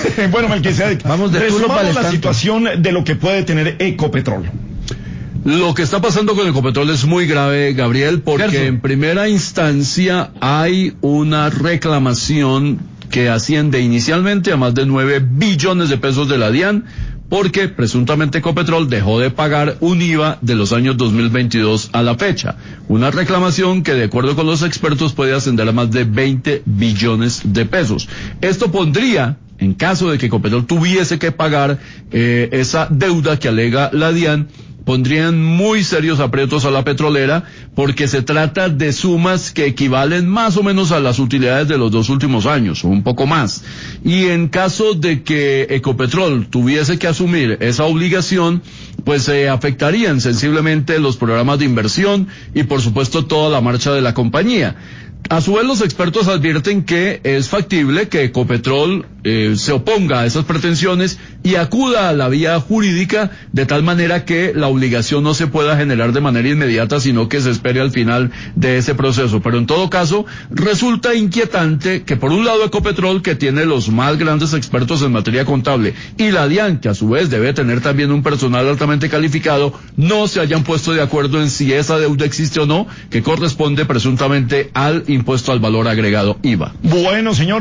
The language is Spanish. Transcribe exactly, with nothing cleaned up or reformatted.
Bueno, Melquisedec, vamos de resumamos la situación de lo que puede tener Ecopetrol. Lo que está pasando con Ecopetrol es muy grave, Gabriel, porque Gerson. En primera instancia hay una reclamación que asciende inicialmente a más de nueve billones de pesos de la DIAN, porque presuntamente Ecopetrol dejó de pagar un I V A de los años dos mil veintidós a la fecha. Una reclamación que, de acuerdo con los expertos, puede ascender a más de veinte billones de pesos. Esto pondría, en caso de que Ecopetrol tuviese que pagar eh, esa deuda que alega la DIAN, pondrían muy serios aprietos a la petrolera, porque se trata de sumas que equivalen más o menos a las utilidades de los dos últimos años, o un poco más. Y en caso de que Ecopetrol tuviese que asumir esa obligación, pues se eh, afectarían sensiblemente los programas de inversión y, por supuesto, toda la marcha de la compañía. A su vez, los expertos advierten que es factible que Ecopetrol eh, se oponga a esas pretensiones y acuda a la vía jurídica, de tal manera que la obligación no se pueda generar de manera inmediata, sino que se espere al final de ese proceso. Pero en todo caso, resulta inquietante que, por un lado, Ecopetrol, que tiene los más grandes expertos en materia contable, y la DIAN, que a su vez debe tener también un personal altamente calificado, no se hayan puesto de acuerdo en si esa deuda existe o no, que corresponde presuntamente al impuesto al valor agregado I V A. Bueno, señor.